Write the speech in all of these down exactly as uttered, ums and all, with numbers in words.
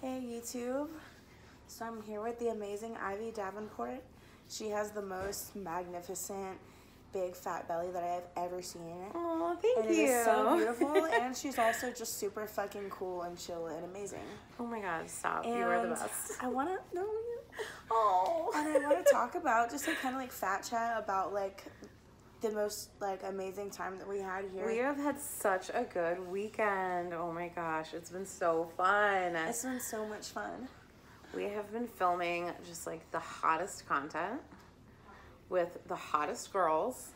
Hey YouTube, so I'm here with the amazing Ivy Davenport. She has the most magnificent big fat belly that I have ever seen. Oh, thank and you. It is so beautiful, and she's also just super fucking cool and chill and amazing. Oh my god, stop. And you are the best. I want to know you. Oh. And I want to talk about, just like kind of like fat chat about like the most like amazing time that we had here. We have had such a good weekend. Oh my gosh, it's been so fun. It's been so much fun. We have been filming just like the hottest content with the hottest girls.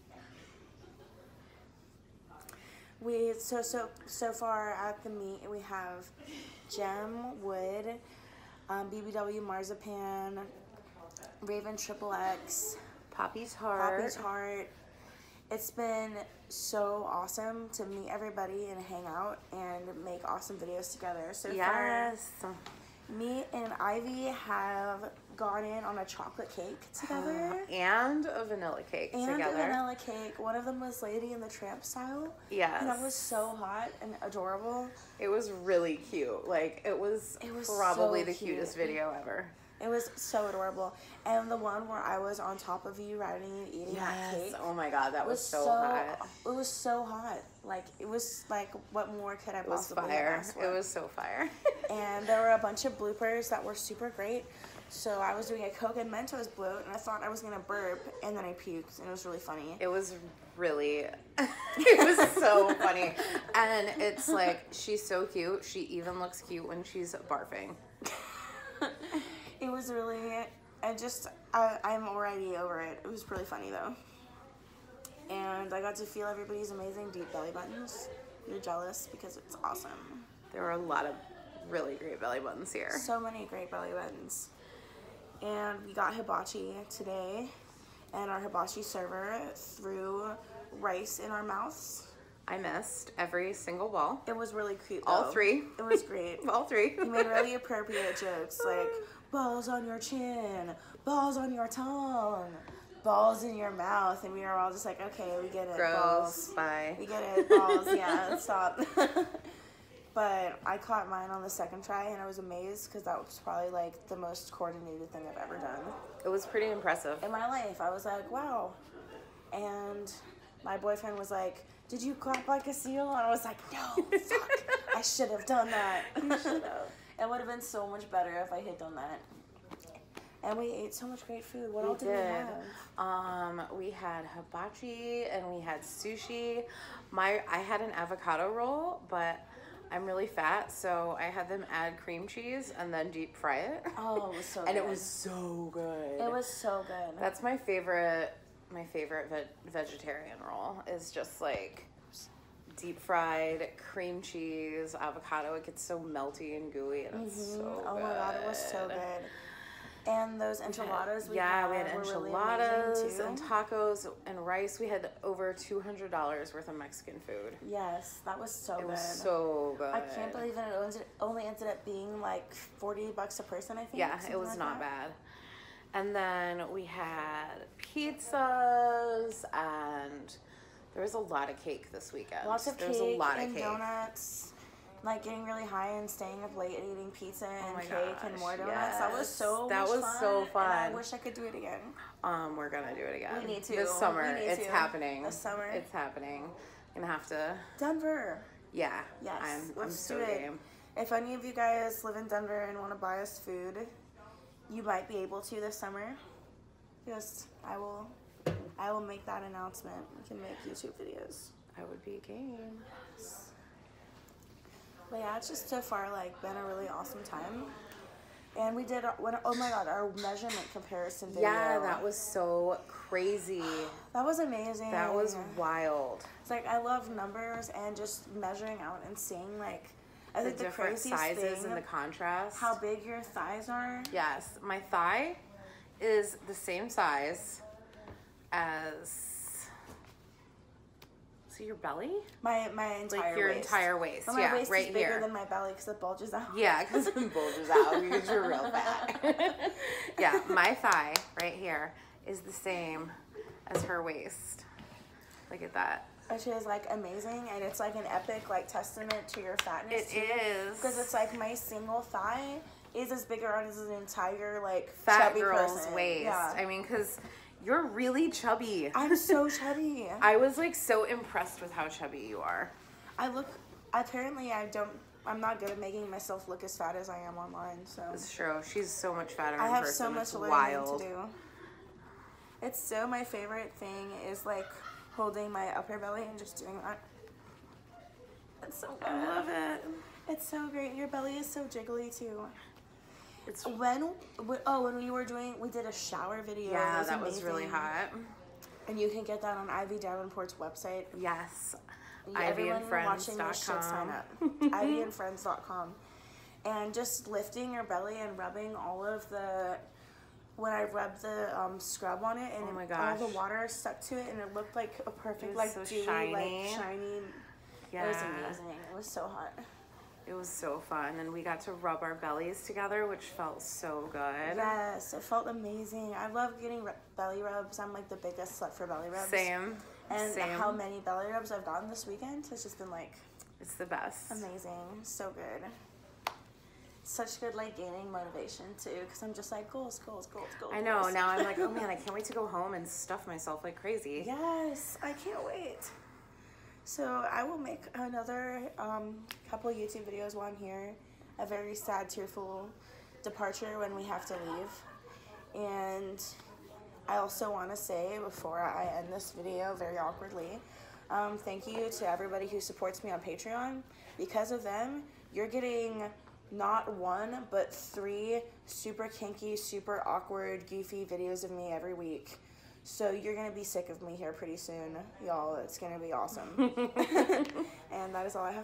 We so so so far at the meet we have Jem Wood, um, B B W Marzipan, Raven Triple X, Poppy's Heart. Poppy's Heart. It's been so awesome to meet everybody and hang out and make awesome videos together. So yes. far, me and Ivy have gone in on a chocolate cake together. Uh, and a vanilla cake and together. And a vanilla cake. One of them was Lady in the Tramp style. Yes. And that was so hot and adorable. It was really cute. Like, it was, it was probably so the cute. cutest video ever. It was so adorable. And the one where I was on top of you riding and eating yes. that cake. Oh my god, that was, was so, so hot. It was so hot. Like, it was like, what more could I it was possibly fire. have asked for? It was so fire. And there were a bunch of bloopers that were super great. So I was doing a Coke and Mentos bloat, and I thought I was going to burp, and then I puked, and it was really funny. It was really, it was so funny. And it's like, she's so cute. She even looks cute when she's barfing. It was really, I just, I, I'm already over it. It was really funny though. And I got to feel everybody's amazing deep belly buttons. You're jealous because it's awesome. There were a lot of really great belly buttons here. So many great belly buttons. And we got hibachi today. And our hibachi server threw rice in our mouths. I missed every single ball. It was really cute though. All three. It was great. All three. You made really appropriate jokes like, balls on your chin, balls on your tongue, balls in your mouth, and we were all just like, okay, we get it. Gross. Balls. Bye. We get it. Balls. Yeah. Stop. But I caught mine on the second try, and I was amazed because that was probably like the most coordinated thing I've ever done. It was pretty impressive In my life, I was like, wow. And my boyfriend was like, did you clap like a seal? And I was like, no, fuck. I should have done that. You should have. It would have been so much better if I had done that. And we ate so much great food. What we else did, did we have? Um, we had hibachi and we had sushi. My I had an avocado roll, but I'm really fat, so I had them add cream cheese and then deep fry it. Oh, it was so and good. it was so good. It was so good. That's my favorite. My favorite ve- vegetarian roll is just like deep fried cream cheese, avocado. It gets so melty and gooey, and it's mm-hmm. so oh good. my god, it was so good. And those enchiladas we yeah, had we had were enchiladas really amazing and too. tacos and rice. We had over two hundred dollars worth of Mexican food. Yes, that was so it good. It was so good. I can't believe it only ended up being like forty bucks a person, I think. Yeah, it was like not that. bad. And then we had pizzas, and there was a lot of cake this weekend. Lots of there cake was a lot and of cake. donuts. Like getting really high and staying up late and eating pizza and oh cake gosh, and more donuts. Yes. That was so that much was fun. so fun. And I wish I could do it again. Um, we're gonna do it again. We need to. This summer. We need it's to. happening. This summer. It's happening. Gonna have to. Denver. Yeah. Yes. I'm. I'm Let's so do it. game. If any of you guys live in Denver and want to buy us food, you might be able to this summer. Just I will. I will make that announcement. We can make YouTube videos. I would be game. But yeah, it's just so far like been a really awesome time. And we did, when, oh my god, our measurement comparison video. Yeah, that was so crazy. That was amazing. That was wild. It's like, I love numbers and just measuring out and seeing like, I the think the different craziest sizes thing, and the contrast. how big your thighs are. Yes, my thigh is the same size as... So your belly? My my entire like your waist. entire waist. But my yeah, waist right is bigger here. than my belly because it bulges out. Yeah, because it bulges out because you're real fat. Yeah, my thigh right here is the same as her waist. Look at that. which is like amazing, and it's like an epic like testament to your fatness. It is. Because it's like my single thigh is as big around as an entire like Fat chubby girl's person. waist. Yeah. I mean, because you're really chubby. I'm so chubby. I was like so impressed with how chubby you are. I look. Apparently, I don't. I'm not good at making myself look as fat as I am online. So It's true. She's so much fatter I in have person. so much It's learning wild. to do. It's so my favorite thing is like holding my upper belly and just doing that. It's so good. I love it. It's so great. Your belly is so jiggly too. It's When, wh- oh, when we were doing, we did a shower video. It yeah, was that was really amazing. hot. And you can get that on Ivy Davenport's website. Yes. Everyone Ivy and watching Friends this should sign dot up. ivy and friends dot com. And just lifting your belly and rubbing all of the, when I rubbed the um, scrub on it and Oh my all gosh. the water stuck to it and it looked like a perfect, was like so dewy, shiny. like shiny. Yeah. It was amazing. It was so hot. It was so fun, and we got to rub our bellies together, which felt so good. Yes, it felt amazing. I love getting ru- belly rubs. I'm like the biggest slut for belly rubs. Same. And Same. how many belly rubs I've gotten this weekend has just been like It's the best. amazing. So good. Such good like gaining motivation too, because I'm just like goals, goals, goals, goals. I know. goals. Now I'm like, oh man, I can't wait to go home and stuff myself like crazy. Yes, I can't wait. So I will make another um, couple YouTube videos while I'm here. A very sad, tearful departure when we have to leave. And I also want to say before I end this video very awkwardly, um, thank you to everybody who supports me on Patreon. Because of them, you're getting not one, but three super kinky, super awkward, goofy videos of me every week. So you're going to be sick of me here pretty soon, y'all. It's going to be awesome. And that is all I have.